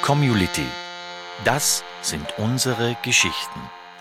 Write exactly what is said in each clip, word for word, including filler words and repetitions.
Community. Das sind unsere Geschichten.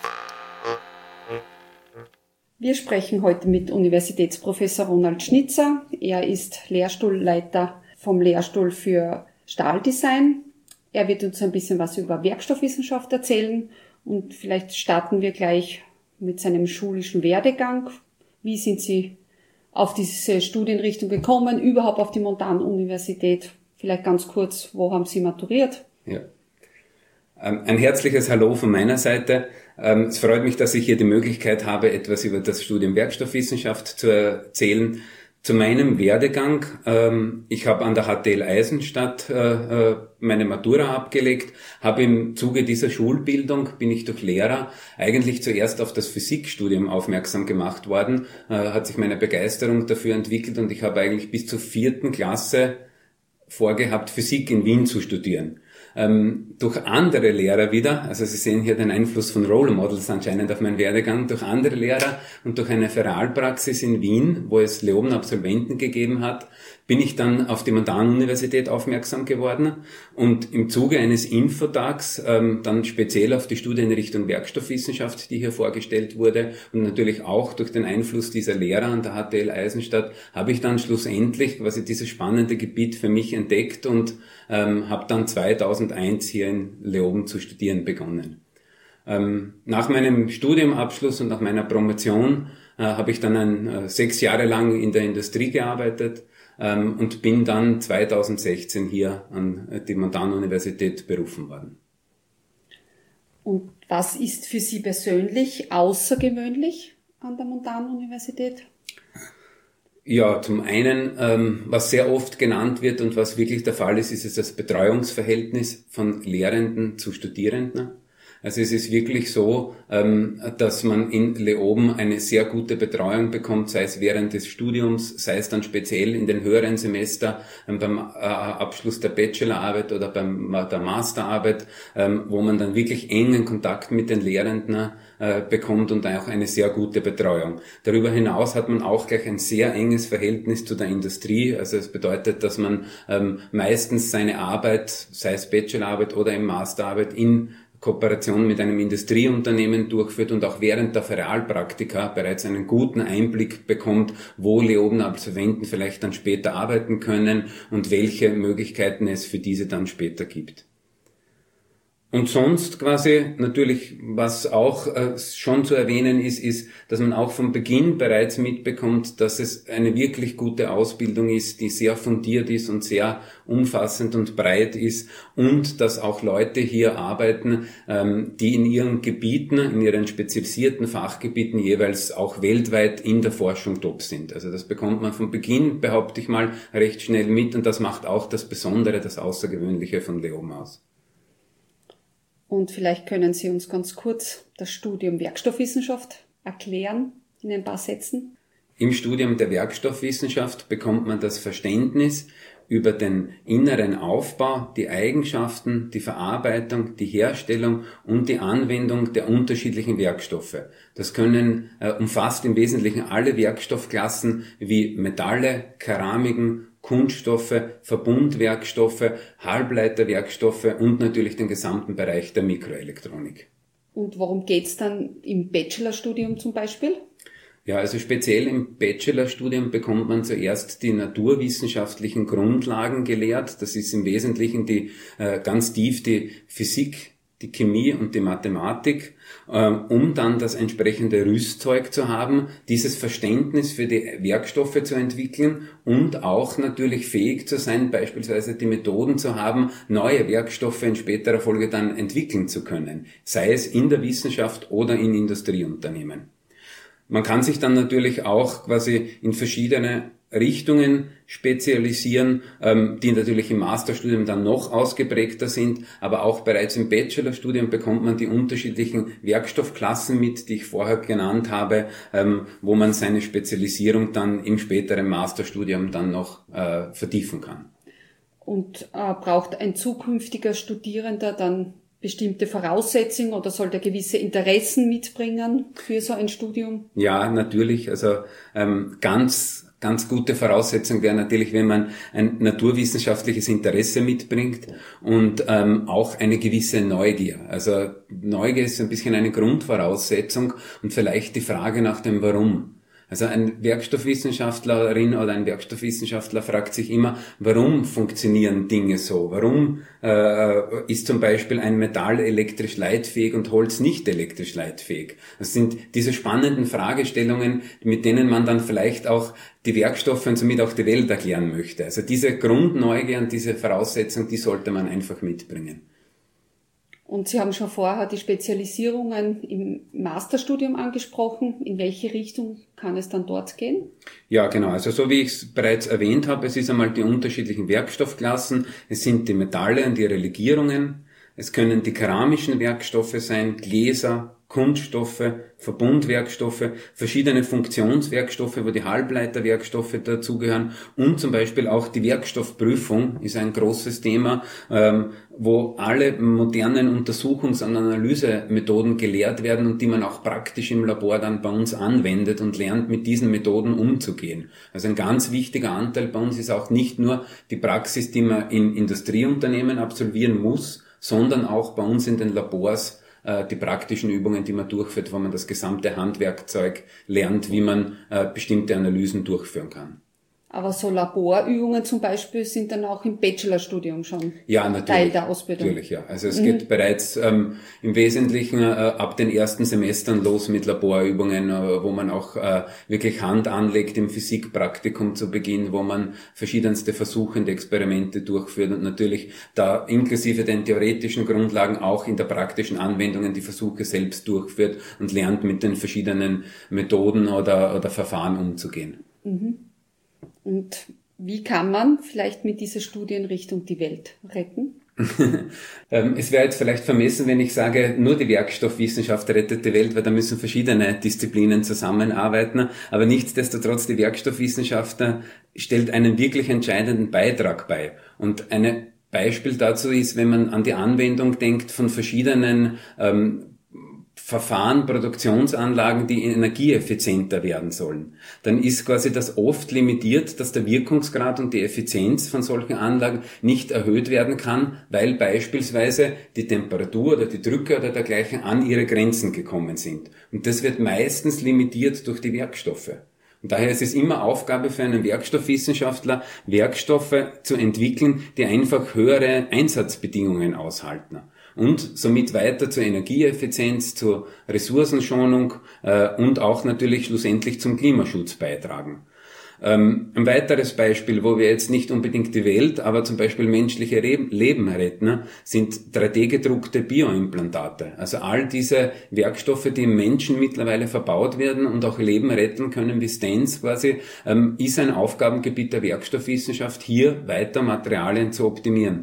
Wir sprechen heute mit Universitätsprofessor Ronald Schnitzer. Er ist Lehrstuhlleiter vom Lehrstuhl für Stahldesign. Er wird uns ein bisschen was über Werkstoffwissenschaft erzählen und vielleicht starten wir gleich mit seinem schulischen Werdegang. Wie sind Sie auf diese Studienrichtung gekommen, überhaupt auf die Montanuniversität? Vielleicht ganz kurz, wo haben Sie maturiert? Ja. Ein herzliches Hallo von meiner Seite. Es freut mich, dass ich hier die Möglichkeit habe, etwas über das Studium Werkstoffwissenschaft zu erzählen. Zu meinem Werdegang. Ich habe an der H T L Eisenstadt meine Matura abgelegt, habe im Zuge dieser Schulbildung, bin ich durch Lehrer eigentlich zuerst auf das Physikstudium aufmerksam gemacht worden, hat sich meine Begeisterung dafür entwickelt und ich habe eigentlich bis zur vierten Klasse vorgehabt, Physik in Wien zu studieren. Ähm, durch andere Lehrer wieder, also Sie sehen hier den Einfluss von Role Models anscheinend auf meinen Werdegang, durch andere Lehrer und durch eine Feralpraxis in Wien, wo es Leoben-Absolventen gegeben hat, bin ich dann auf die Montanuniversität aufmerksam geworden und im Zuge eines Infotags ähm, dann speziell auf die Studie in Richtung Werkstoffwissenschaft, die hier vorgestellt wurde und natürlich auch durch den Einfluss dieser Lehrer an der H T L Eisenstadt, habe ich dann schlussendlich quasi dieses spannende Gebiet für mich entdeckt und ähm, habe dann zweitausendeins hier in Leoben zu studieren begonnen. Ähm, nach meinem Studiumabschluss und nach meiner Promotion äh, habe ich dann ein, äh, sechs Jahre lang in der Industrie gearbeitet, Ähm, und bin dann zweitausendsechzehn hier an die Montanuniversität berufen worden. Und was ist für Sie persönlich außergewöhnlich an der Montanuniversität? Ja, zum einen, ähm, was sehr oft genannt wird und was wirklich der Fall ist, ist es das Betreuungsverhältnis von Lehrenden zu Studierenden. Also es ist wirklich so, dass man in Leoben eine sehr gute Betreuung bekommt, sei es während des Studiums, sei es dann speziell in den höheren Semester beim Abschluss der Bachelorarbeit oder beim der Masterarbeit, wo man dann wirklich engen Kontakt mit den Lehrenden bekommt und auch eine sehr gute Betreuung. Darüber hinaus hat man auch gleich ein sehr enges Verhältnis zu der Industrie. Also es bedeutet, dass man meistens seine Arbeit, sei es Bachelorarbeit oder im Masterarbeit, in Kooperation mit einem Industrieunternehmen durchführt und auch während der Feralpraktika bereits einen guten Einblick bekommt, wo Leoben-Absolventen vielleicht dann später arbeiten können und welche Möglichkeiten es für diese dann später gibt. Und sonst quasi natürlich, was auch äh, schon zu erwähnen ist, ist, dass man auch von Beginn bereits mitbekommt, dass es eine wirklich gute Ausbildung ist, die sehr fundiert ist und sehr umfassend und breit ist und dass auch Leute hier arbeiten, ähm, die in ihren Gebieten, in ihren spezialisierten Fachgebieten jeweils auch weltweit in der Forschung top sind. Also das bekommt man von Beginn, behaupte ich mal, recht schnell mit und das macht auch das Besondere, das Außergewöhnliche von Leoben aus. Und vielleicht können Sie uns ganz kurz das Studium Werkstoffwissenschaft erklären in ein paar Sätzen. Im Studium der Werkstoffwissenschaft bekommt man das Verständnis über den inneren Aufbau, die Eigenschaften, die Verarbeitung, die Herstellung und die Anwendung der unterschiedlichen Werkstoffe. Das können äh, umfasst im Wesentlichen alle Werkstoffklassen wie Metalle, Keramiken, Kunststoffe, Verbundwerkstoffe, Halbleiterwerkstoffe und natürlich den gesamten Bereich der Mikroelektronik. Und worum geht's dann im Bachelorstudium zum Beispiel? Ja, also speziell im Bachelorstudium bekommt man zuerst die naturwissenschaftlichen Grundlagen gelehrt. Das ist im Wesentlichen die äh, ganz tief die Physik, die Chemie und die Mathematik, um dann das entsprechende Rüstzeug zu haben, dieses Verständnis für die Werkstoffe zu entwickeln und auch natürlich fähig zu sein, beispielsweise die Methoden zu haben, neue Werkstoffe in späterer Folge dann entwickeln zu können, sei es in der Wissenschaft oder in Industrieunternehmen. Man kann sich dann natürlich auch quasi in verschiedene Richtungen spezialisieren, die natürlich im Masterstudium dann noch ausgeprägter sind, aber auch bereits im Bachelorstudium bekommt man die unterschiedlichen Werkstoffklassen mit, die ich vorher genannt habe, wo man seine Spezialisierung dann im späteren Masterstudium dann noch äh, vertiefen kann. Und äh, braucht ein zukünftiger Studierender dann bestimmte Voraussetzungen oder sollte er gewisse Interessen mitbringen für so ein Studium? Ja, natürlich. Also ähm, ganz ganz gute Voraussetzung wäre natürlich, wenn man ein naturwissenschaftliches Interesse mitbringt und ähm, auch eine gewisse Neugier. Also Neugier ist ein bisschen eine Grundvoraussetzung und vielleicht die Frage nach dem Warum. Also ein Werkstoffwissenschaftlerin oder ein Werkstoffwissenschaftler fragt sich immer, warum funktionieren Dinge so? Warum äh, ist zum Beispiel ein Metall elektrisch leitfähig und Holz nicht elektrisch leitfähig? Das sind diese spannenden Fragestellungen, mit denen man dann vielleicht auch die Werkstoffe und somit auch die Welt erklären möchte. Also diese Grundneugier und diese Voraussetzung, die sollte man einfach mitbringen. Und Sie haben schon vorher die Spezialisierungen im Masterstudium angesprochen. In welche Richtung kann es dann dort gehen? Ja, genau. Also so wie ich es bereits erwähnt habe, es ist einmal die unterschiedlichen Werkstoffklassen. Es sind die Metalle und ihre Legierungen. Es können die keramischen Werkstoffe sein, Gläser, Kunststoffe, Verbundwerkstoffe, verschiedene Funktionswerkstoffe, wo die Halbleiterwerkstoffe dazugehören und zum Beispiel auch die Werkstoffprüfung ist ein großes Thema, ähm, wo alle modernen Untersuchungs- und Analysemethoden gelehrt werden und die man auch praktisch im Labor dann bei uns anwendet und lernt, mit diesen Methoden umzugehen. Also ein ganz wichtiger Anteil bei uns ist auch nicht nur die Praxis, die man in Industrieunternehmen absolvieren muss, sondern auch bei uns in den Labors die praktischen Übungen, die man durchführt, wo man das gesamte Handwerkzeug lernt, wie man äh, bestimmte Analysen durchführen kann. Aber so Laborübungen zum Beispiel sind dann auch im Bachelorstudium schon ja, natürlich, Teil der Ausbildung. Natürlich, ja. Also es mhm. geht bereits ähm, im Wesentlichen äh, ab den ersten Semestern los mit Laborübungen, äh, wo man auch äh, wirklich Hand anlegt im Physikpraktikum zu Beginn, wo man verschiedenste Versuche und Experimente durchführt und natürlich da inklusive den theoretischen Grundlagen auch in der praktischen Anwendungen die Versuche selbst durchführt und lernt mit den verschiedenen Methoden oder, oder Verfahren umzugehen. Mhm. Und wie kann man vielleicht mit dieser Studienrichtung die Welt retten? Es wäre jetzt vielleicht vermessen, wenn ich sage, nur die Werkstoffwissenschaft rettet die Welt, weil da müssen verschiedene Disziplinen zusammenarbeiten. Aber nichtsdestotrotz, die Werkstoffwissenschaft stellt einen wirklich entscheidenden Beitrag bei. Und ein Beispiel dazu ist, wenn man an die Anwendung denkt von verschiedenen ähm, Verfahren, Produktionsanlagen, die energieeffizienter werden sollen, dann ist quasi das oft limitiert, dass der Wirkungsgrad und die Effizienz von solchen Anlagen nicht erhöht werden kann, weil beispielsweise die Temperatur oder die Drücke oder dergleichen an ihre Grenzen gekommen sind. Und das wird meistens limitiert durch die Werkstoffe. Und daher ist es immer Aufgabe für einen Werkstoffwissenschaftler, Werkstoffe zu entwickeln, die einfach höhere Einsatzbedingungen aushalten. Und somit weiter zur Energieeffizienz, zur Ressourcenschonung äh, und auch natürlich schlussendlich zum Klimaschutz beitragen. Ähm, ein weiteres Beispiel, wo wir jetzt nicht unbedingt die Welt, aber zum Beispiel menschliche Re- Leben retten, sind drei D gedruckte Bioimplantate. Also all diese Werkstoffe, die im Menschen mittlerweile verbaut werden und auch Leben retten können, wie Stents quasi, ähm, ist ein Aufgabengebiet der Werkstoffwissenschaft, hier weiter Materialien zu optimieren.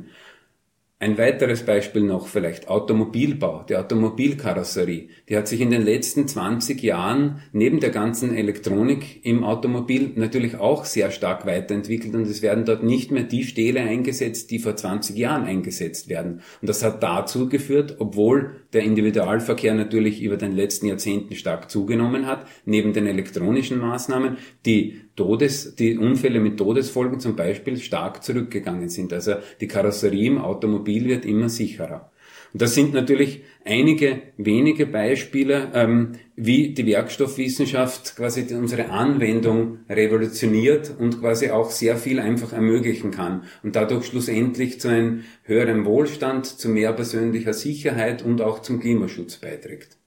Ein weiteres Beispiel noch vielleicht, Automobilbau, die Automobilkarosserie. Die hat sich in den letzten zwanzig Jahren neben der ganzen Elektronik im Automobil natürlich auch sehr stark weiterentwickelt und es werden dort nicht mehr die Stähle eingesetzt, die vor zwanzig Jahren eingesetzt werden. Und das hat dazu geführt, obwohl der Individualverkehr natürlich über den letzten Jahrzehnten stark zugenommen hat, neben den elektronischen Maßnahmen, die Todes, die Unfälle mit Todesfolgen zum Beispiel stark zurückgegangen sind. Also die Karosserie im Automobil wird immer sicherer. Und das sind natürlich einige wenige Beispiele, ähm, wie die Werkstoffwissenschaft quasi unsere Anwendung revolutioniert und quasi auch sehr viel einfach ermöglichen kann und dadurch schlussendlich zu einem höheren Wohlstand, zu mehr persönlicher Sicherheit und auch zum Klimaschutz beiträgt.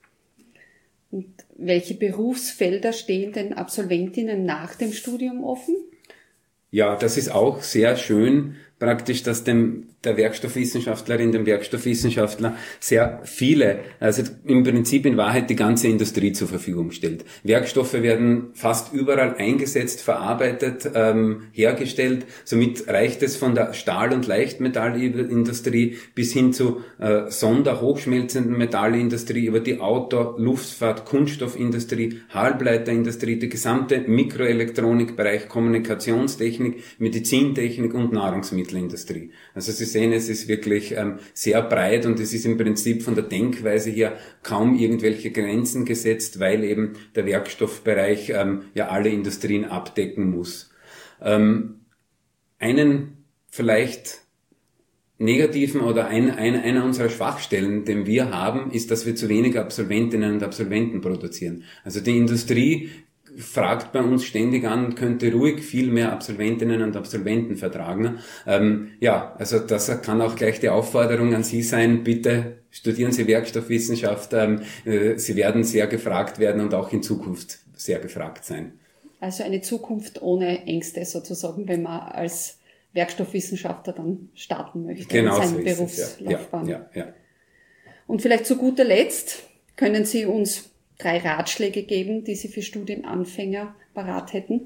Und welche Berufsfelder stehen den Absolventinnen nach dem Studium offen? Ja, das ist auch sehr schön, praktisch, dass dem der Werkstoffwissenschaftlerin, dem Werkstoffwissenschaftler sehr viele, also im Prinzip in Wahrheit die ganze Industrie zur Verfügung stellt. Werkstoffe werden fast überall eingesetzt, verarbeitet, ähm, hergestellt. Somit reicht es von der Stahl- und Leichtmetallindustrie bis hin zu äh, sonder-hochschmelzenden Metallindustrie über die Auto-, Luftfahrt-, Kunststoffindustrie, Halbleiterindustrie, die gesamte Mikroelektronikbereich, Kommunikationstechnik, Medizintechnik und Nahrungsmittel. Lebensmittelindustrie. Also Sie sehen, es ist wirklich ähm, sehr breit und es ist im Prinzip von der Denkweise her kaum irgendwelche Grenzen gesetzt, weil eben der Werkstoffbereich ähm, ja alle Industrien abdecken muss. Ähm, einen vielleicht negativen oder ein, ein, einer unserer Schwachstellen, den wir haben, ist, dass wir zu wenig Absolventinnen und Absolventen produzieren. Also die Industrie fragt bei uns ständig an und könnte ruhig viel mehr Absolventinnen und Absolventen vertragen. Ähm, ja, also das kann auch gleich die Aufforderung an Sie sein, bitte studieren Sie Werkstoffwissenschaft. Ähm, äh, Sie werden sehr gefragt werden und auch in Zukunft sehr gefragt sein. Also eine Zukunft ohne Ängste sozusagen, wenn man als Werkstoffwissenschaftler dann starten möchte genau in seiner so Berufslaufbahn. Ja, ja, ja. Und vielleicht zu guter Letzt können Sie uns drei Ratschläge geben, die Sie für Studienanfänger parat hätten?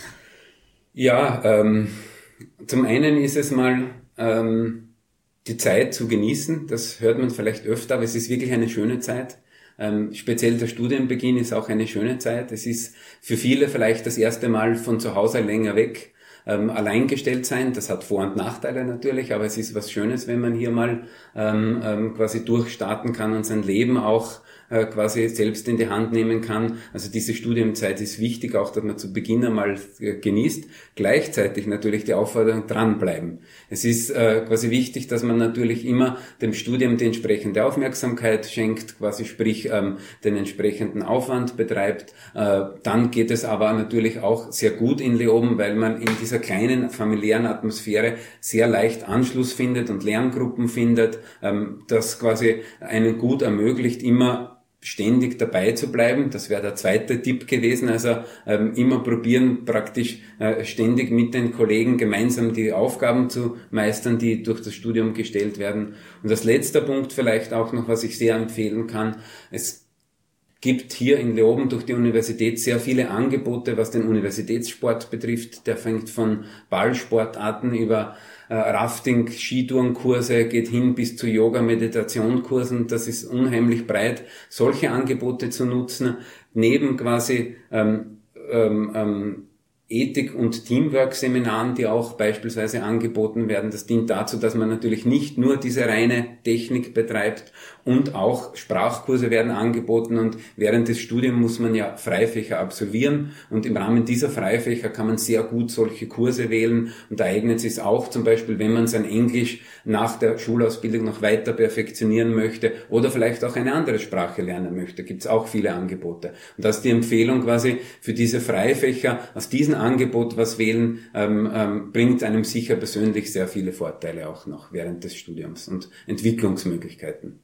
Ja, ähm, zum einen ist es mal ähm, die Zeit zu genießen. Das hört man vielleicht öfter, aber es ist wirklich eine schöne Zeit. Ähm, speziell der Studienbeginn ist auch eine schöne Zeit. Es ist für viele vielleicht das erste Mal von zu Hause länger weg. Ähm, alleingestellt sein, das hat Vor- und Nachteile natürlich, aber es ist was Schönes, wenn man hier mal ähm, ähm, quasi durchstarten kann und sein Leben auch äh, quasi selbst in die Hand nehmen kann. Also diese Studienzeit ist wichtig, auch dass man zu Beginn einmal äh, genießt. Gleichzeitig natürlich die Aufforderung, dranbleiben. Es ist äh, quasi wichtig, dass man natürlich immer dem Studium die entsprechende Aufmerksamkeit schenkt, quasi sprich ähm, den entsprechenden Aufwand betreibt. Äh, dann geht es aber natürlich auch sehr gut in Leoben, weil man in dieser kleinen familiären Atmosphäre sehr leicht Anschluss findet und Lerngruppen findet, ähm, das quasi einen gut ermöglicht, immer ständig dabei zu bleiben. Das wäre der zweite Tipp gewesen. Also ähm, immer probieren, praktisch äh, ständig mit den Kollegen gemeinsam die Aufgaben zu meistern, die durch das Studium gestellt werden. Und als letzter Punkt vielleicht auch noch, was ich sehr empfehlen kann, es gibt hier in Leoben durch die Universität sehr viele Angebote, was den Universitätssport betrifft. Der fängt von Ballsportarten über äh, Rafting, Skitourenkurse, geht hin bis zu Yoga-Meditation-Kursen. Das ist unheimlich breit, solche Angebote zu nutzen, neben quasi ähm, ähm, ähm, Ethik- und Teamwork-Seminaren, die auch beispielsweise angeboten werden. Das dient dazu, dass man natürlich nicht nur diese reine Technik betreibt und auch Sprachkurse werden angeboten und während des Studiums muss man ja Freifächer absolvieren und im Rahmen dieser Freifächer kann man sehr gut solche Kurse wählen und da eignet es sich auch zum Beispiel, wenn man sein Englisch nach der Schulausbildung noch weiter perfektionieren möchte oder vielleicht auch eine andere Sprache lernen möchte, gibt es auch viele Angebote. Und das ist die Empfehlung quasi für diese Freifächer, aus diesem Angebot was wählen, ähm, ähm, bringt einem sicher persönlich sehr viele Vorteile auch noch während des Studiums und Entwicklungsmöglichkeiten.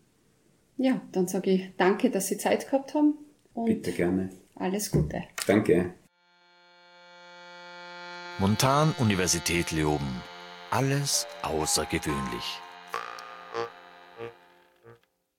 Ja, dann sage ich danke, dass Sie Zeit gehabt haben und bitte gerne. Alles Gute. Danke. Montan Universität Leoben. Alles außergewöhnlich.